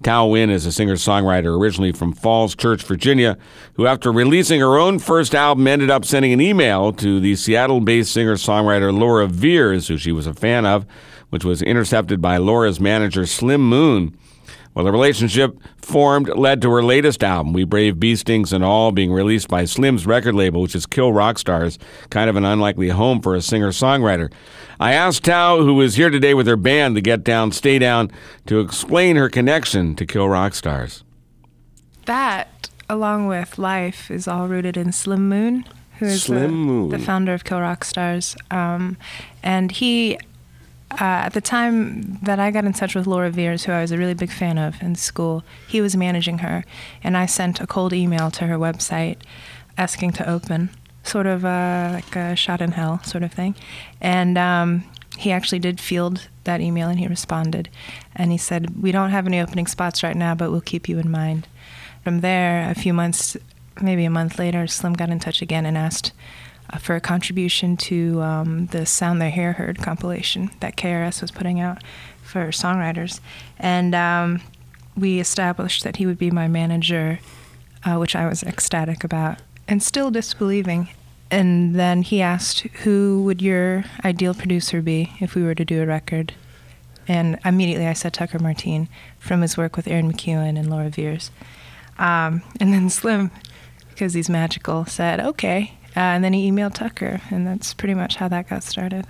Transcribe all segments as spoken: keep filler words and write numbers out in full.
Tao Wynn is a singer-songwriter originally from Falls Church, Virginia, who after releasing her own first album ended up sending an email to the Seattle-based singer-songwriter Laura Veers, who she was a fan of, which was intercepted by Laura's manager Slim Moon. Well, the relationship formed led to her latest album, We Brave Bee Stings and All, being released by Slim's record label, which is Kill Rock Stars, kind of an unlikely home for a singer-songwriter. I asked Tao, who is here today with her band, The Get Down, Stay Down, to explain her connection to Kill Rock Stars. That, along with life, is all rooted in Slim Moon, who is Slim the, Moon. the founder of Kill Rock Stars. Um, and he... Uh, at the time that I got in touch with Laura Veers, who I was a really big fan of in school, he was managing her, and I sent a cold email to her website asking to open, sort of uh, like a shot in hell sort of thing. And um, he actually did field that email, and he responded. And he said, we don't have any opening spots right now, but we'll keep you in mind. From there, a few months, maybe a month later, Slim got in touch again and asked for a contribution to um, the Sound Their Hair Heard compilation that K R S was putting out for songwriters. And um, we established that he would be my manager, uh, which I was ecstatic about and still disbelieving. And then he asked, who would your ideal producer be if we were to do a record? And immediately I said Tucker Martine, from his work with Aaron McEwen and Laura Veers. Um, and then Slim, because he's magical, said, okay. Uh, and then he emailed Tucker, and that's pretty much how that got started.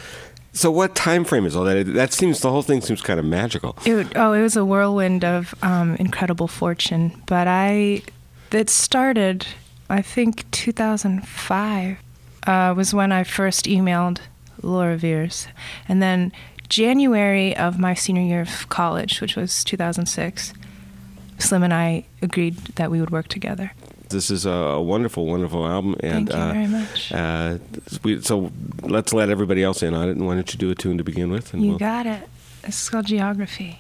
So what time frame is all that? That seems, the whole thing seems kind of magical. It, oh, it was a whirlwind of um, incredible fortune. But I, it started, I think, two thousand five uh, was when I first emailed Laura Veers. And then January of my senior year of college, which was two thousand six, Slim and I agreed that we would work together. This is a wonderful, wonderful album. And, Thank you uh, very much. Uh, we, so let's let everybody else in on it. And why don't you do a tune to begin with? And you we'll... got it. This is called Geography.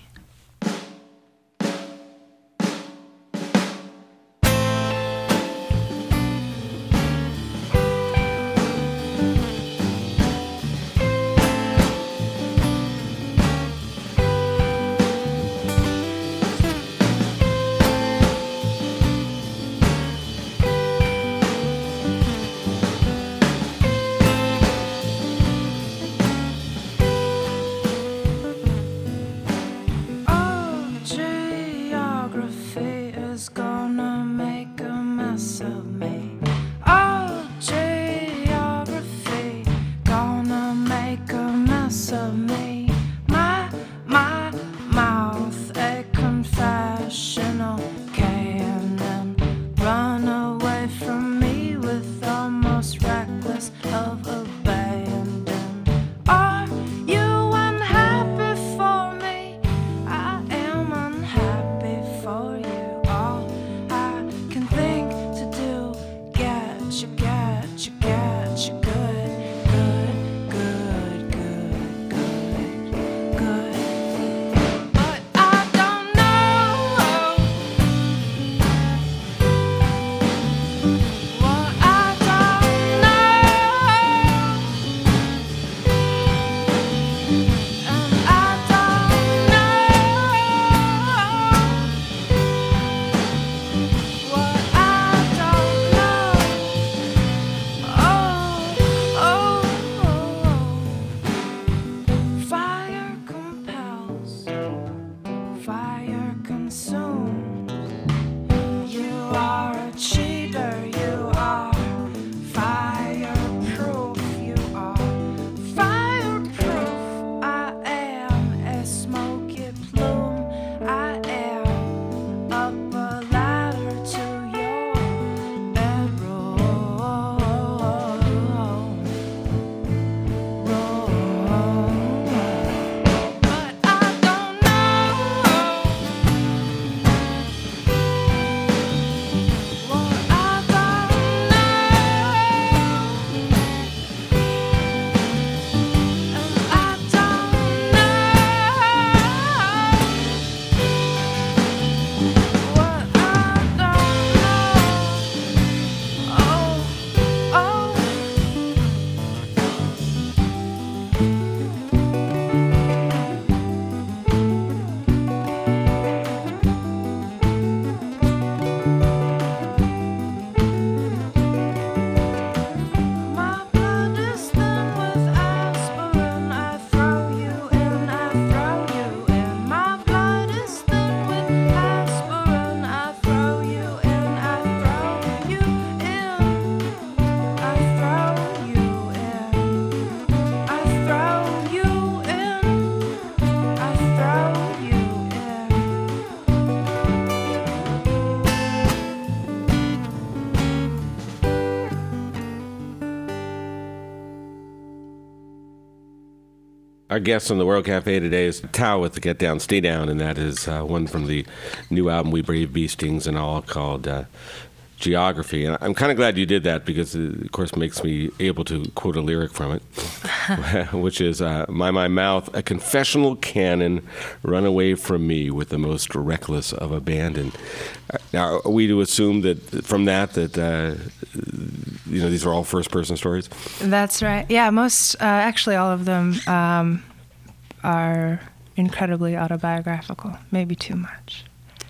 Our guest on the World Cafe today is Tao with the Get Down, Stay Down, and that is uh, one from the new album We Brave Bee Stings and All called uh, Geography. And I'm kind of glad you did that because it, of course, makes me able to quote a lyric from it, which is, uh, My, my mouth, a confessional cannon, run away from me with the most reckless of abandon. Uh, now, are we to assume that from that, that, uh, you know, these are all first-person stories? That's right. Yeah, most, uh, actually all of them um, are incredibly autobiographical, maybe too much.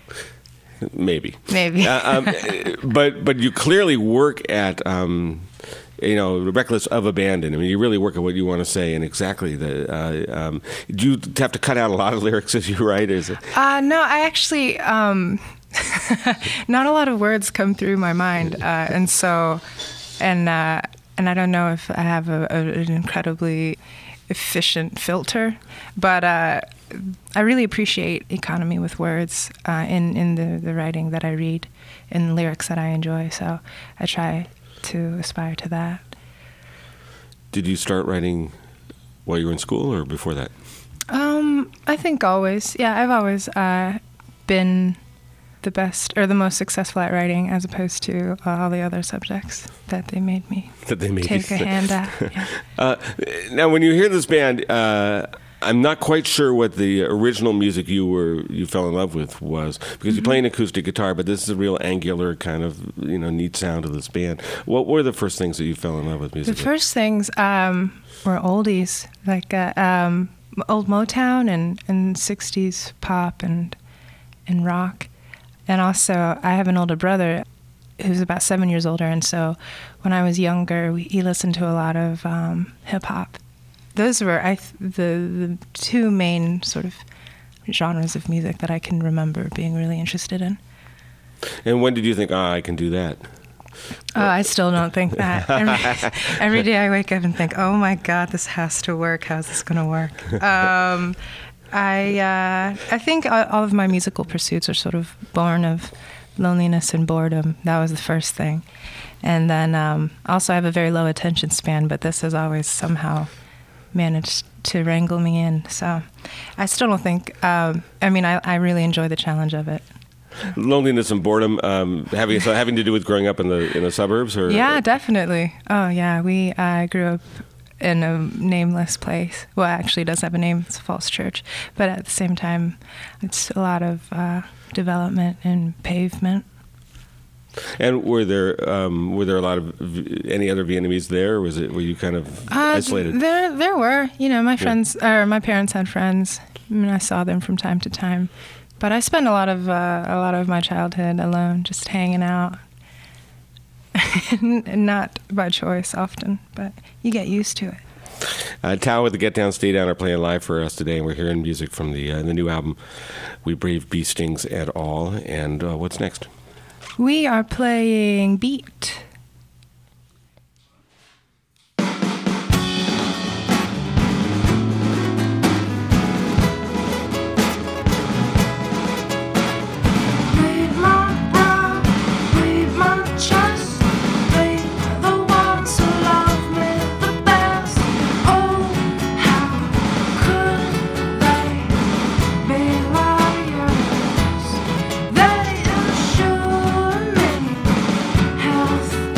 Maybe. Maybe. uh, um, but but you clearly work at, um, you know, reckless of abandon. I mean, you really work at what you want to say and exactly the. Uh, um, do you have to cut out a lot of lyrics as you write? Is it? Uh, no, I actually, um, not a lot of words come through my mind. Uh, and so, and, uh, and I don't know if I have a, a, an incredibly efficient filter, but uh, I really appreciate economy with words uh, in, in the, the writing that I read and lyrics that I enjoy. So I try to aspire to that. Did you start writing while you were in school or before that? Um, I think always. Yeah, I've always uh, been the best or the most successful at writing as opposed to uh, all the other subjects that they made me that they made take you a hand at. Yeah. uh, now, when you hear this band, uh, I'm not quite sure what the original music you were you fell in love with was because mm-hmm. you play an acoustic guitar, but this is a real angular kind of you know neat sound of this band. What were the first things that you fell in love with musically? The first things um, were oldies, like uh, um, old Motown and, and sixties pop and and rock. And also, I have an older brother who's about seven years older, and so when I was younger, we, he listened to a lot of um, hip hop. Those were I th- the the two main sort of genres of music that I can remember being really interested in. And when did you think, ah, I can do that? Oh, I still don't think that. Every, every day I wake up and think, oh my God, this has to work. How's this going to work? Um, I uh, I think all of my musical pursuits are sort of born of loneliness and boredom. That was the first thing. And then um, also I have a very low attention span, but this has always somehow managed to wrangle me in. So I still don't think, um, I mean, I, I really enjoy the challenge of it. Loneliness and boredom, um, having so having to do with growing up in the in the suburbs, or yeah, definitely. Oh yeah, we I uh, grew up in a nameless place. Well, actually, it does have a name. It's a false church, but at the same time, it's a lot of uh, development and pavement. And were there um, were there a lot of any other Vietnamese there, or was it were you kind of uh, isolated? There, there were. You know, my friends or my parents had friends. I mean, I saw them from time to time. But I spent a lot of uh, a lot of my childhood alone, just hanging out. Not by choice often, but you get used to it. Uh, Tao with the Get Down, Stay Down are playing live for us today, and we're hearing music from the uh, the new album, We Brave Bee Stings et al. And uh, what's next? We are playing Beat. Health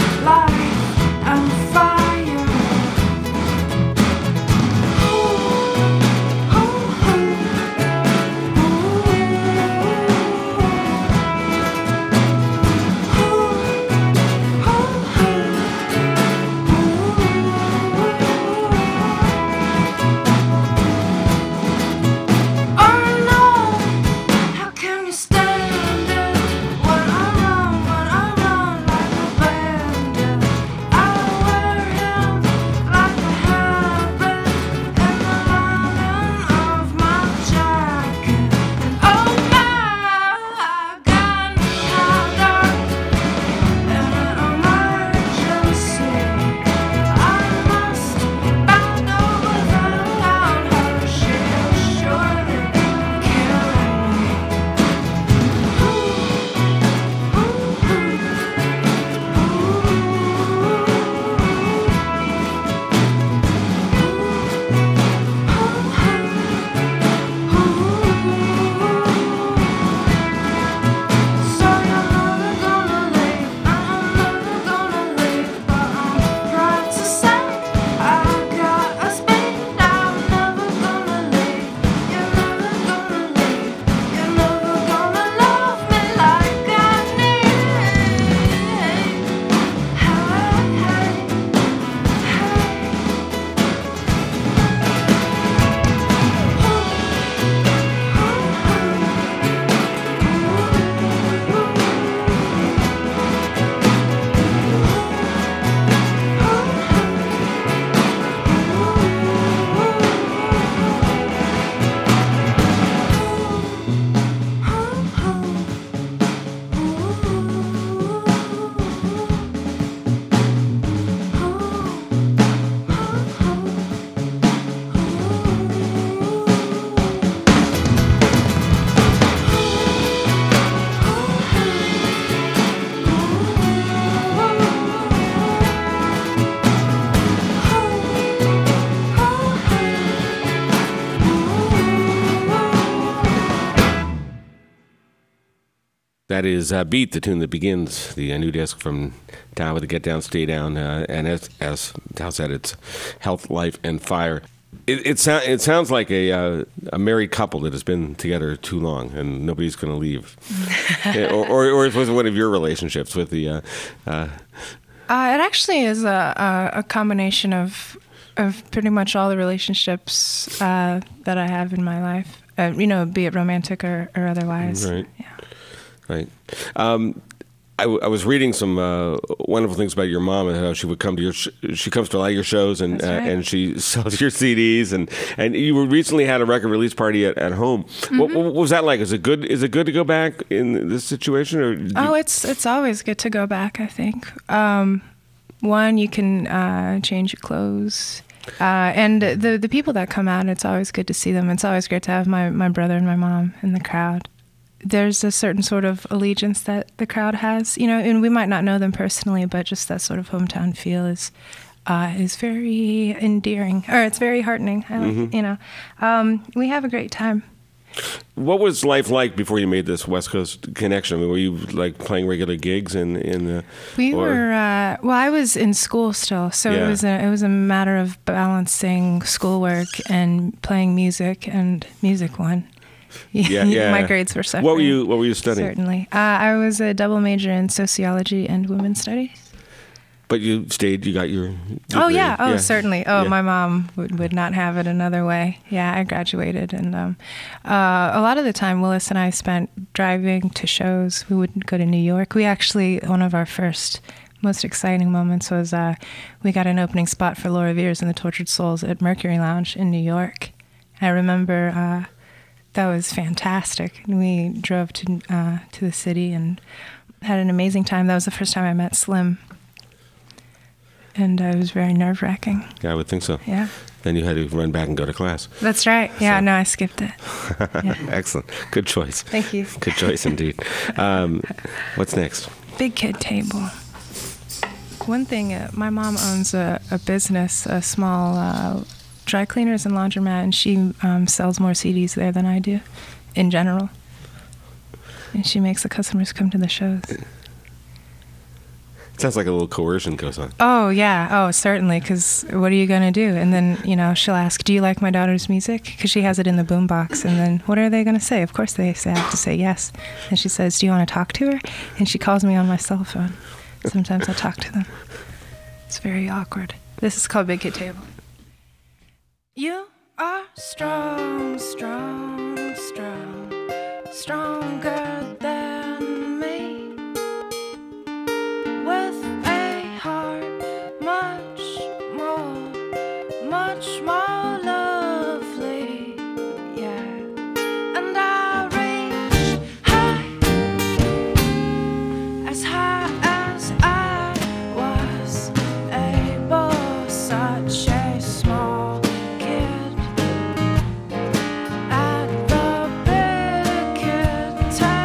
That is uh, Beat, the tune that begins the uh, new disc from Tao with the Get Down, Stay Down, uh, and as, as Tao said, it's Health, Life, and Fire. It, it, so, it sounds like a uh, a married couple that has been together too long and nobody's going to leave. or, or, or it was one of your relationships with the... Uh, uh, uh, it actually is a, a, a combination of of pretty much all the relationships uh, that I have in my life, uh, you know, be it romantic or, or otherwise. Right. Yeah. Right. Um, I, w- I was reading some uh, wonderful things about your mom and how she would come to your sh- she comes to a lot of your shows and That's right. uh, and she sells your C Ds and, and you recently had a record release party at, at home. Mm-hmm. What, what was that like? Is it good? Is it good to go back in this situation? Or do oh, you- it's it's always good to go back. I think um, one, you can uh, change your clothes. Uh, and the the people that come out, it's always good to see them. It's always great to have my, my brother and my mom in the crowd. There's a certain sort of allegiance that the crowd has, you know, and we might not know them personally, but just that sort of hometown feel is uh, is very endearing, or it's very heartening. I like, Mm-hmm. you know, um, we have a great time. What was life like before you made this West Coast connection? I mean, were you like playing regular gigs in in the? We or- were uh, well. I was in school still, so Yeah. it was a it was a matter of balancing schoolwork and playing music, and music won. Yeah, yeah. My grades were suffering. What were you What were you studying? Certainly, uh, I was a double major in sociology and women's studies. But you stayed. You got your. Oh degree. yeah, oh certainly. Oh, Yeah. my mom would, would not have it another way. Yeah, I graduated, and um, uh, a lot of the time, Willis and I spent driving to shows. We would go to New York. We actually, one of our first, most exciting moments was uh, we got an opening spot for Laura Veirs and the Tortured Souls at Mercury Lounge in New York. I remember uh, that was fantastic. We drove to uh, to the city and had an amazing time. That was the first time I met Slim. And uh, it was very nerve-wracking. Yeah, I would think so. Yeah. Then you had to run back and go to class. That's right. Yeah, So- no, I skipped it. Yeah. Excellent. Good choice. Thank you. Good choice indeed. Um, what's next? Big kid table. One thing, uh, my mom owns a, a business, a small uh, dry cleaners and laundromat, and she um, sells more C Ds there than I do, in general. And she makes the customers come to the shows. Sounds like a little coercion goes on. Oh, yeah. Oh, certainly, because what are you going to do? And then, you know, she'll ask, do you like my daughter's music? Because she has it in the boombox. And then what are they going to say? Of course they say, I have to say yes. And she says, do you want to talk to her? And she calls me on my cell phone. Sometimes I talk to them. It's very awkward. This is called Big Kid Table. You are strong, strong, strong, stronger than me. With a heart much more, much more lovely, yeah. And I reach high, as high as I was able, such a small kid, at the big kid table.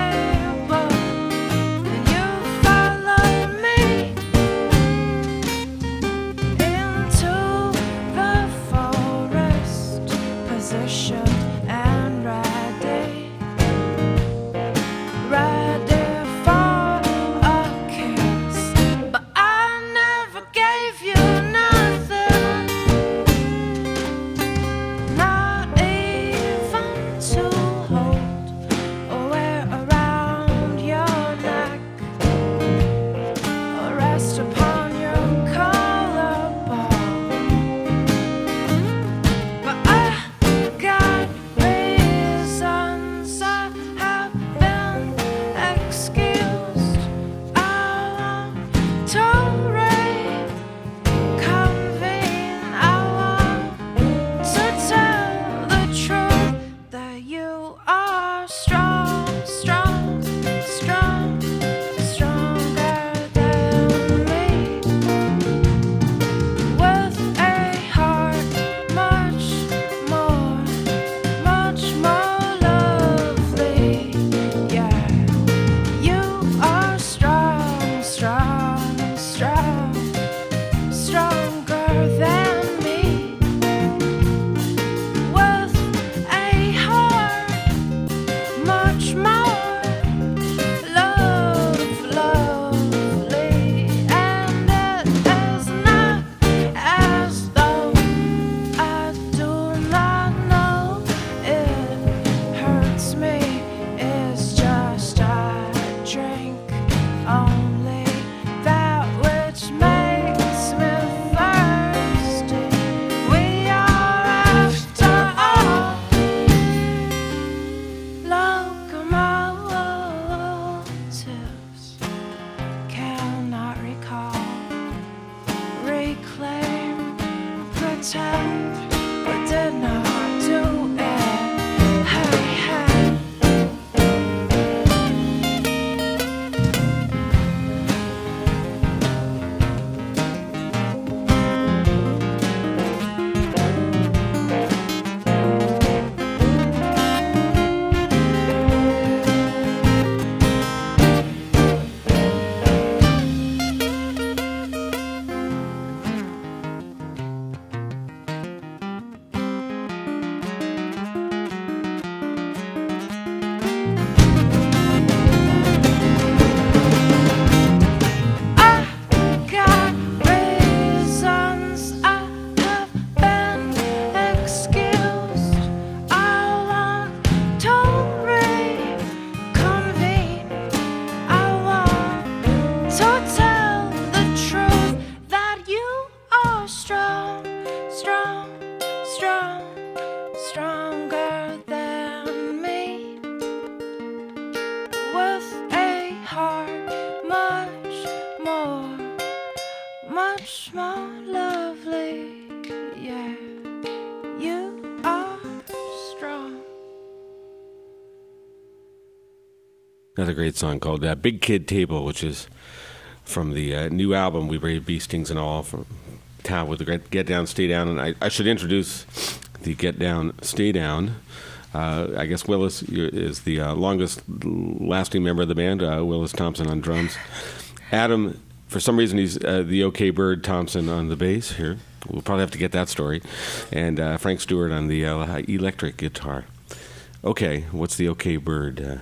attempt, but did not do it. Hey, hey. Much more lovely, yeah, you are strong. Another great song called uh, Big Kid Table, which is from the uh, new album, We Brave Bee Stings and All, from Tao with the great Get Down, Stay Down. And I, I should introduce the Get Down, Stay Down. Uh, I guess Willis is the uh, longest lasting member of the band, uh, Willis Thompson on drums. Adam, for some reason, he's uh, the OK Bird Thompson on the bass here. We'll probably have to get that story. And uh, Frank Stewart on the uh, electric guitar. Okay, what's the OK Bird? Uh,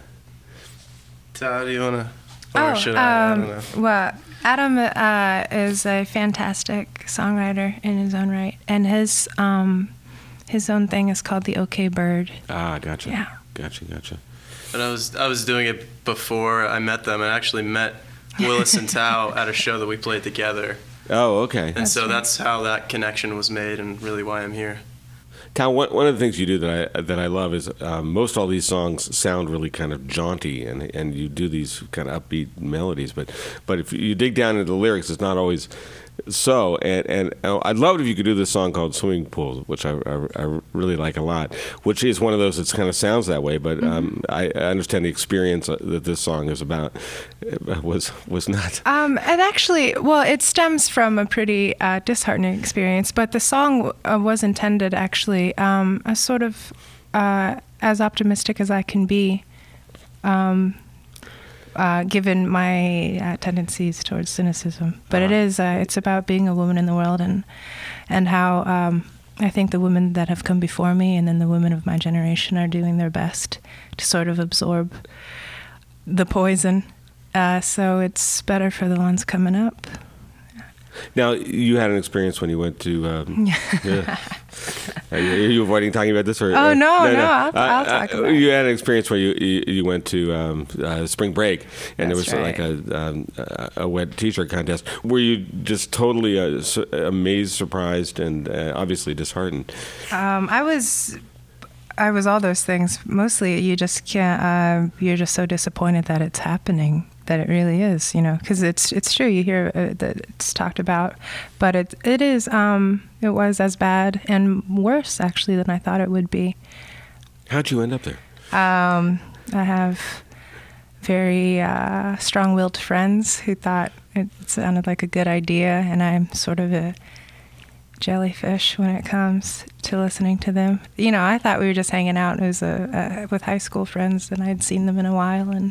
Tao, do you want to? Oh, should I? I um, don't know. well, Adam uh, is a fantastic songwriter in his own right, and his um, his own thing is called the OK Bird. ah, gotcha. Yeah. Gotcha, gotcha. And I was I was doing it before I met them. I actually met Willis and Tao at a show that we played together. Oh, okay. And so that's how that connection was made, and really why I'm here. Tao, one, one of the things you do that I that I love is um, most all these songs sound really kind of jaunty, and and you do these kind of upbeat melodies. But but if you dig down into the lyrics, it's not always so. And and I'd love it if you could do this song called "Swimming Pool," which I, I, I really like a lot. Which is one of those that kind of sounds that way, but um, I, I understand the experience that this song is about was was not. Um, and actually, well, it stems from a pretty uh, disheartening experience, but the song uh, was intended actually um, as sort of uh, as optimistic as I can be, um, uh, given my uh, tendencies towards cynicism. But Uh-huh. it is, uh, it's about being a woman in the world, and and how um, I think the women that have come before me and then the women of my generation are doing their best to sort of absorb the poison. Uh, so it's better for the ones coming up. Now, you had an experience when you went to. Um, yeah. Are you, are you avoiding talking about this? Or, Oh, or- no, no, I'll- I'll talk about it. You had an experience where you you, you went to um, uh, spring break, and there was That's like right. a um, a a wet T-shirt contest. Were you just totally uh, su- amazed, surprised, and uh, obviously disheartened? Um, I was, I was all those things. Mostly, you just can't. Uh, you're just so disappointed that it's happening. That it really is, you know, because it's it's true. You hear uh, that it's talked about, but it it is. Um, it was as bad and worse actually than I thought it would be. How'd you end up there? Um, I have very uh, strong-willed friends who thought it sounded like a good idea, and I'm sort of a jellyfish when it comes to listening to them. You know, I thought we were just hanging out. It was a, a, with high school friends, and I'd seen them in a while, and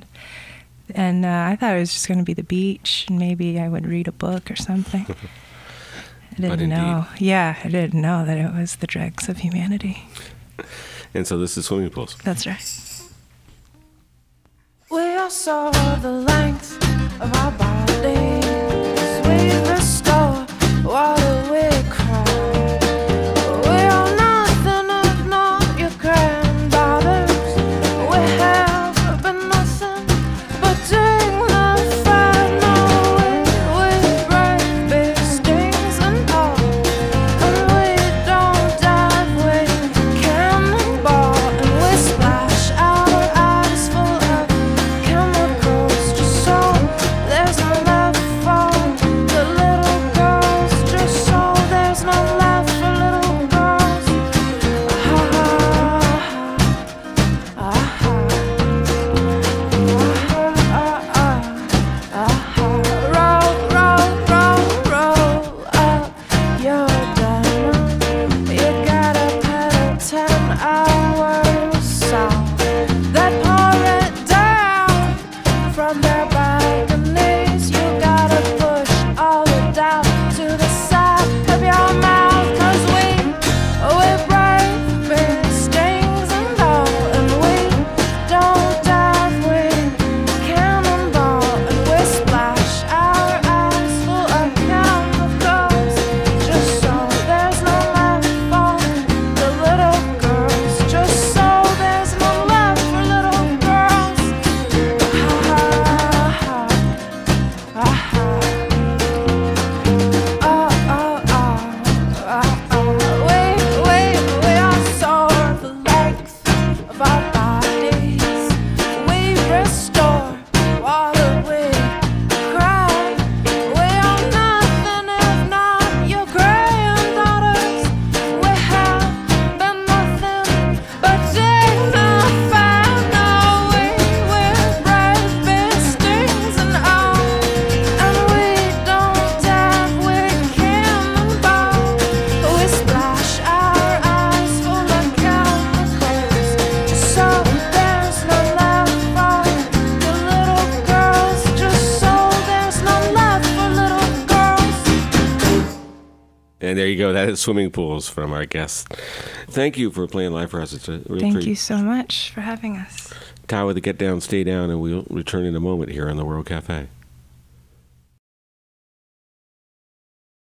and uh, I thought it was just going to be the beach, and maybe I would read a book or something. I didn't But know. Yeah, I didn't know that it was the dregs of humanity. And so this is Swimming Pools. That's right. We all saw the length of our bodies. We restore water, we cry. We are nothing if not your granddaughters. We have been nothing but dignified. No, we, we break big stings and all. And we don't dive, we cannonball. And we splash our eyes full of chemicals just so there's no from their balconies. You gotta push all the doubt to the side of your mouth, 'cause we, we brave big stings and all, and we don't dive, we cannonball, and we splash our eyes full of chemicals, just so there's no left for the little girls, just so there's no left for little girls. Ha ha ha, ha ha. Oh oh oh, oh oh. We we we are sore the length of our bodies. We restore water, we cry. We are nothing if not your granddaughters. We have been nothing but dignified. No, we wear brave big stings and all, and we don't dive, we cannonball. We splash our eyes full of chemicals, just so there's no left for the little girls, just so there's no left for little girls. And there you go. That is Swimming Pools from our guest. Thank you for playing live for us. It's a real Thank treat. you so much for having us. Tao with the Get Down, Stay Down, and we'll return in a moment here on the World Cafe.